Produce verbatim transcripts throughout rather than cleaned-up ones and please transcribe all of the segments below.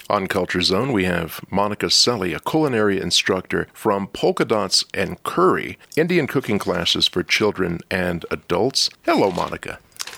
On Culture Zone, we have Monica Selly, a culinary instructor from Polka Dots and Curry, Indian cooking classes for children and adults. Hello, Monica.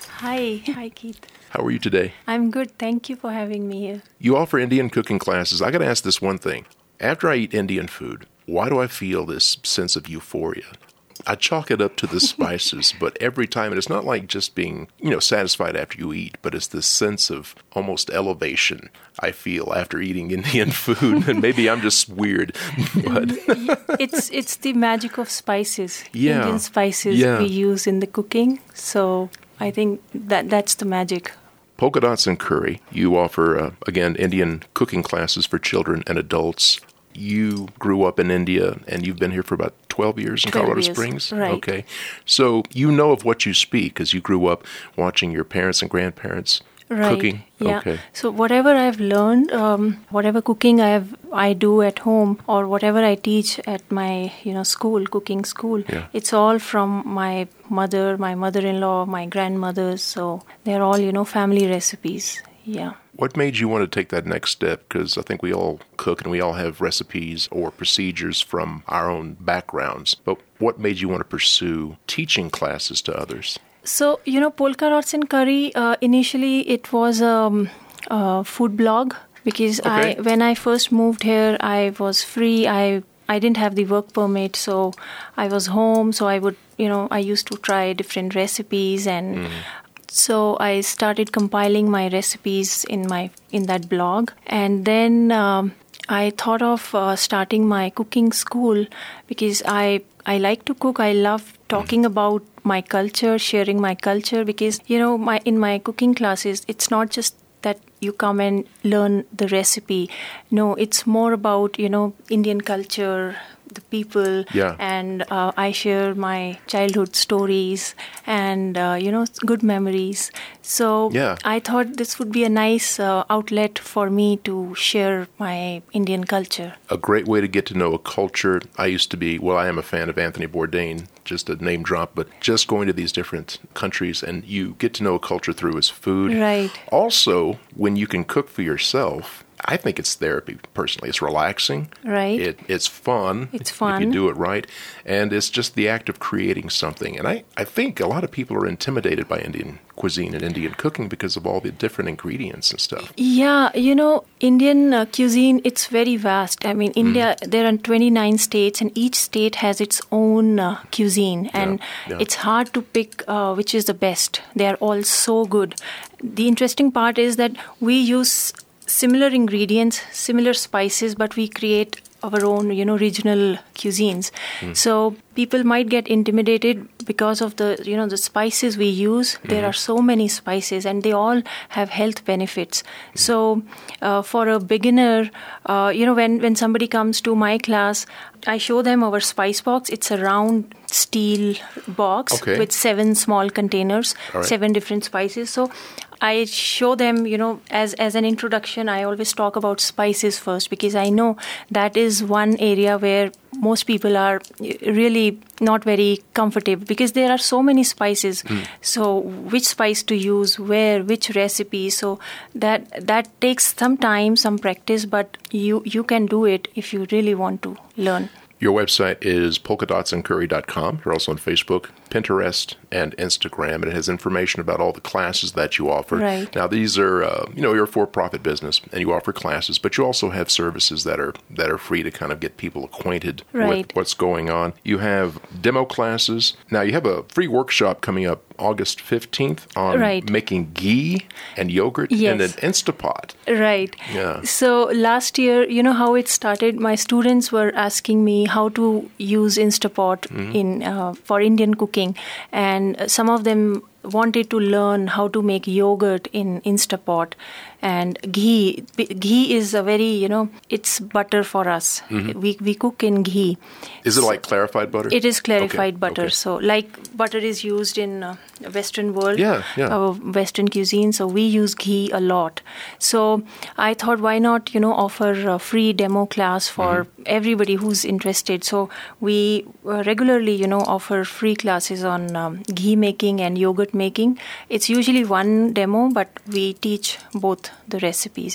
Hi. Hi, Keith. How are you today? I'm good. Thank you for having me here. You offer Indian cooking classes. I got to ask this one thing. After I eat Indian food, why do I feel this sense of euphoria? I chalk it up to the spices, but every time, and it's not like just being, you know, satisfied after you eat, but it's this sense of almost elevation I feel after eating Indian food. And maybe I'm just weird, but it's it's the magic of spices. Yeah. Indian spices Yeah. we use in the cooking. So I think that that's the magic. Polka Dots and Curry, you offer, uh, again, Indian cooking classes for children and adults. You grew up in India, and you've been here for about twelve years in twelve Colorado years, Springs? right. Okay. So you know of what you speak because you grew up watching your parents and grandparents Right. cooking? Yeah. Okay. So whatever I've learned, um, whatever cooking I have, I do at home, or whatever I teach at my, you know, school, cooking school, Yeah. it's all from my mother, my mother-in-law, my grandmothers. So they're all, you know, family recipes. Yeah. What made you want to take that next step? Because I think we all cook and we all have recipes or procedures from our own backgrounds. But what made you want to pursue teaching classes to others? So, you know, Polka Dots and Curry, uh, initially it was um, a food blog because Okay. I, when I first moved here, I was free. I I didn't have the work permit, so I was home. So I would, you know, I used to try different recipes, and mm. so I started compiling my recipes in my in that blog, and then um, I thought of uh, starting my cooking school because I I like to cook. I love talking about my culture, sharing my culture, because, you know, my in my cooking classes, it's not just that you come and learn the recipe. No, it's more about, you know, Indian culture, the people, Yeah. and uh, I share my childhood stories and, uh, you know, good memories. So Yeah. I thought this would be a nice uh, outlet for me to share my Indian culture. A great way to get to know a culture. I used to be, well, I am a fan of Anthony Bourdain, just a name drop, but just going to these different countries and you get to know a culture through his food. Right. Also, when you can cook for yourself, I think it's therapy, personally. It's relaxing. Right. It, it's fun. It's if fun. you do it right. And it's just the act of creating something. And I, I think a lot of people are intimidated by Indian cuisine and Indian cooking because of all the different ingredients and stuff. Yeah, you know, Indian uh, cuisine, it's very vast. I mean, India, mm. there are twenty-nine states, and each state has its own uh, cuisine. And yeah. it's hard to pick uh, which is the best. They are all so good. The interesting part is that we use similar ingredients, similar spices, but we create our own, you know, regional cuisines. Mm. So people might get intimidated because of the, you know, the spices we use. Mm-hmm. There are so many spices and they all have health benefits. Mm. So uh, for a beginner, uh, you know, when, when somebody comes to my class, I show them our spice box. It's a round steel box okay. with seven small containers, right. seven different spices. So I show them, you know, as, as an introduction, I always talk about spices first because I know that is one area where most people are really not very comfortable because there are so many spices. Mm. So which spice to use, where, which recipe. So that that takes some time, some practice, but you, you can do it if you really want to learn. Your website is polka dots and curry dot com. You're also on Facebook, Pinterest, and Instagram, and it has information about all the classes that you offer. Right. Now, these are, uh, you know, you're a for-profit business, and you offer classes, but you also have services that are that are free to kind of get people acquainted right. with what's going on. You have demo classes. Now, you have a free workshop coming up August fifteenth on right. making ghee and yogurt yes. in an Instapot. Right. Yeah. So last year, you know how it started? My students were asking me how to use Instapot mm-hmm. in uh, for Indian cooking, and some of them wanted to learn how to make yogurt in Instapot. And ghee, ghee is a very, you know, it's butter for us. Mm-hmm. We we cook in ghee. Is it so like clarified butter? It is clarified okay. butter. Okay. So like butter is used in uh, Western world, yeah, yeah. our Western cuisine. So we use ghee a lot. So I thought, why not, you know, offer a free demo class for mm-hmm. everybody who's interested. So we uh, regularly, you know, offer free classes on um, ghee making and yogurt making. It's usually one demo, but we teach both the recipes. It's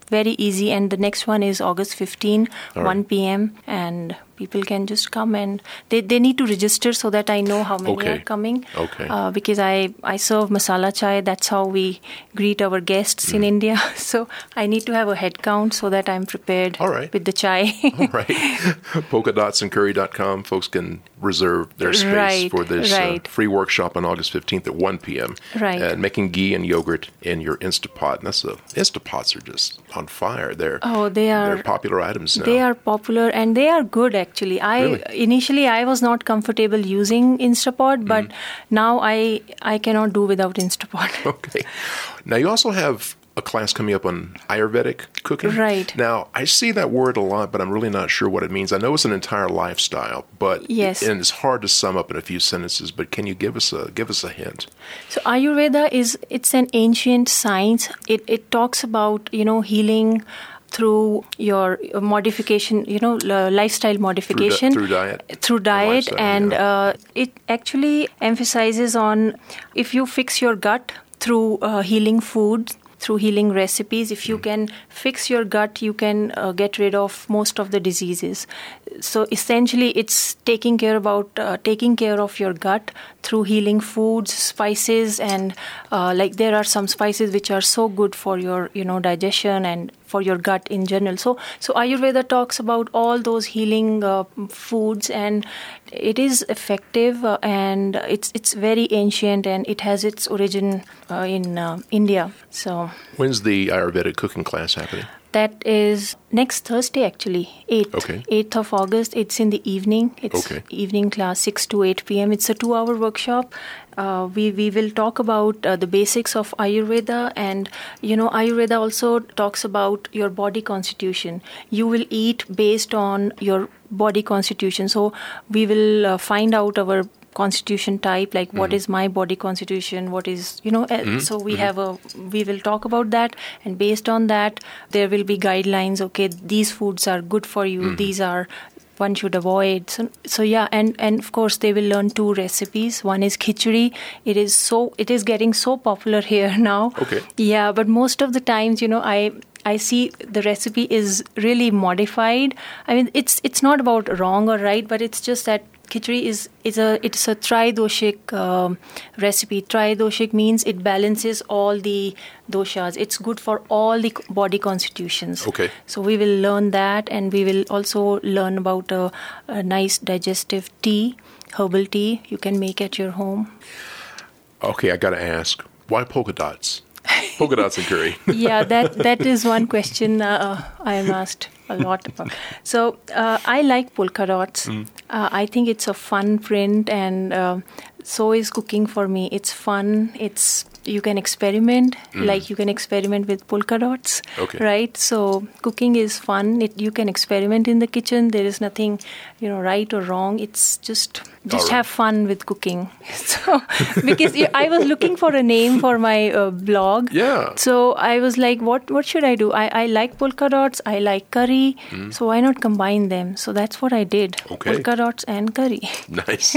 very easy. And the next one is August fifteenth, All one right. p.m. And people can just come, and they, they need to register so that I know how many Okay. are coming. Okay. Uh, because I, I serve masala chai. That's how we greet our guests in India. So I need to have a head count so that I'm prepared All right. with the chai. All right. polka dots and curry dot com. Folks can reserve their space Right, for this right. uh, free workshop on August fifteenth at one p.m. Right. And making ghee and yogurt in your Instapot. And that's a, Instapots are just on fire. They're, Oh, they are. they're popular items now. They are popular and they are good actually. I Really? initially I was not comfortable using Instapot, but now I I cannot do without Instapot. Okay. Now, you also have a class coming up on Ayurvedic cooking. Right. Now, I see that word a lot, but I'm really not sure what it means. I know it's an entire lifestyle, but Yes. and it's hard to sum up in a few sentences. But can you give us a give us a hint? So Ayurveda is it's an ancient science. It it talks about, you know, healing through your modification, you know, l- lifestyle modification. through diet? Through Or diet. lifestyle, And yeah. uh, it actually emphasizes on if you fix your gut through uh, healing food, through healing recipes. If you Mm. can fix your gut, you can uh, get rid of most of the diseases. So essentially, it's taking care about uh, taking care of your gut through healing foods, spices, and uh, like there are some spices which are so good for your, you know, digestion and for your gut in general. So, so Ayurveda talks about all those healing uh, foods, and it is effective, uh, and it's it's very ancient, and it has its origin uh, in uh, India. So When's the Ayurvedic cooking class happening? that is next Thursday, actually, eighth. Okay. eighth of August. It's in the evening. It's Okay. evening class, six to eight p.m. It's a two-hour workshop. Uh, we, we will talk about uh, the basics of Ayurveda, and, you know, Ayurveda also talks about your body constitution. You will eat based on your body constitution. So we will uh, find out our constitution type, like what is my body constitution, what is, you know, uh, so we have a, we will talk about that, and based on that, there will be guidelines. Okay, these foods are good for you, these are one should avoid. So, so yeah, and, and of course they will learn two recipes. One is khichdi. It is so, it is getting so popular here now. Okay. Yeah, but most of the times, you know, I, I see the recipe is really modified. I mean, it's it's not about wrong or right, but it's just that khichdi is is a it's a tridoshik um, recipe. Tridoshik means it balances all the doshas. It's good for all the body constitutions. Okay. So we will learn that, and we will also learn about a, a nice digestive tea, herbal tea you can make at your home. Okay, I got to ask, why polka dots? Polka dots and curry. Yeah, that that is one question uh, I am asked a lot about. So uh, I like polka dots. Uh, I think it's a fun print, and uh, so is cooking for me. It's fun. It's you can experiment, like you can experiment with polka dots, Okay. right? So cooking is fun. It, you can experiment in the kitchen. There is nothing, you know, right or wrong. It's just just All right. have fun with cooking. So because you- I was looking for a name for my uh, blog. Yeah. So I was like, what what should I do? I, I like polka dots. I like curry. So why not combine them? So that's what I did. Okay. Polka dots and curry. Nice.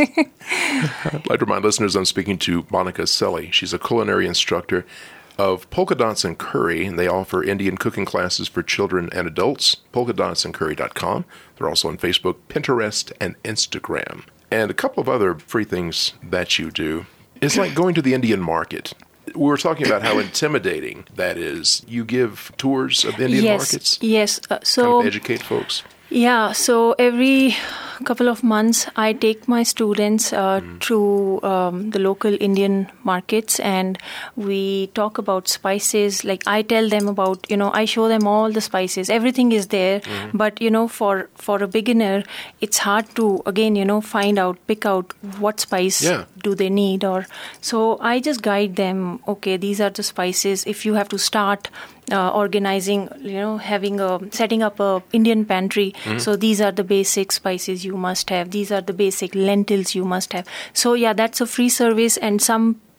I'd like to remind listeners I'm speaking to Monica Selly. She's a culinary instructor of Polka Dots and Curry, and they offer Indian cooking classes for children and adults. polka dots and curry dot com. They're also on Facebook, Pinterest, and Instagram. And a couple of other free things that you do. It's like going to the Indian market. We were talking about how intimidating that is. You give tours of Indian yes. markets, Yes. Uh, kind so of educate folks. yeah, so every couple of months, I take my students uh, to um, the local Indian markets, and we talk about spices. Like I tell them about, you know, I show them all the spices. Everything is there, but you know, for for a beginner, it's hard to again, you know, find out, pick out what spice Yeah. do they need, or so I just guide them. Okay, these are the spices. If you have to start uh, organizing, you know, having a setting up a Indian pantry, so these are the basic spices you must have. These are the basic lentils you must have. So yeah, that's a free service, and some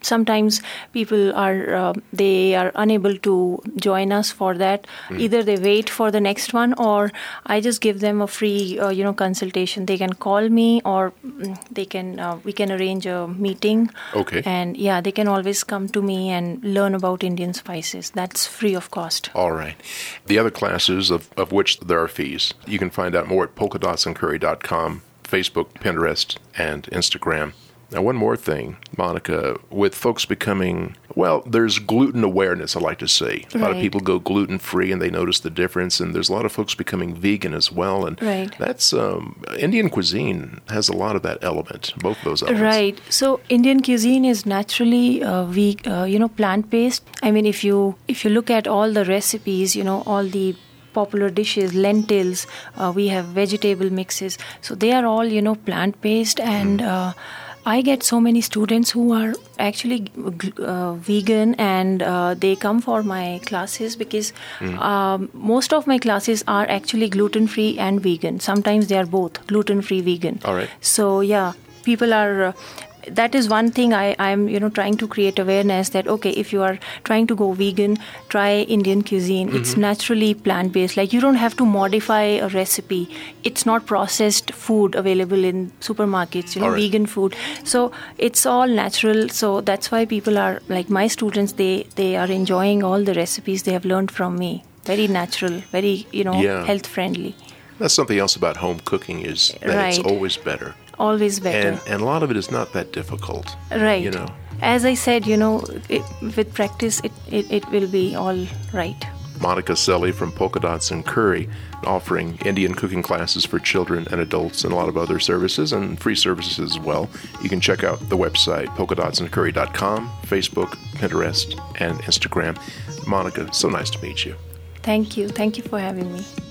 sometimes people are uh, they are unable to join us for that. Mm. Either they wait for the next one, or I just give them a free uh, you know consultation. They can call me, or they can uh, we can arrange a meeting. Okay. And yeah, they can always come to me and learn about Indian spices. That's free of cost. All right. The other classes, of, of which there are fees, you can find out more at polka dots and curry dot com, Facebook, Pinterest, and Instagram. Now, one more thing, Monica, with folks becoming, well, there's gluten awareness, I like to say. A right. lot of people go gluten-free and they notice the difference, and there's a lot of folks becoming vegan as well. And right. that's, um, Indian cuisine has a lot of that element, both of those elements. Right. So Indian cuisine is naturally, uh, ve- uh, you know, plant-based. I mean, if you if you look at all the recipes, you know, all the popular dishes, lentils, uh, we have vegetable mixes. So they are all, you know, plant-based, and mm. uh, I get so many students who are actually uh, vegan, and uh, they come for my classes because mm. um, most of my classes are actually gluten-free and vegan. Sometimes they are both gluten-free, vegan. All right. So yeah, people are... Uh, that is one thing I, I'm, you know, trying to create awareness that, okay, if you are trying to go vegan, try Indian cuisine. Mm-hmm. It's naturally plant-based. Like, you don't have to modify a recipe. It's not processed food available in supermarkets, you know, right. vegan food. So it's all natural. So that's why people are, like my students, they, they are enjoying all the recipes they have learned from me. Very natural, very, you know, yeah. health-friendly. That's something else about home cooking is that right. it's always better. Always better. And, and a lot of it is not that difficult. Right. You know. As I said, you know, it, with practice, it, it, it will be all right. Monica Selly from Polka Dots and Curry, offering Indian cooking classes for children and adults and a lot of other services and free services as well. You can check out the website, polka dots and curry dot com, Facebook, Pinterest, and Instagram. Monica, so nice to meet you. Thank you. Thank you for having me.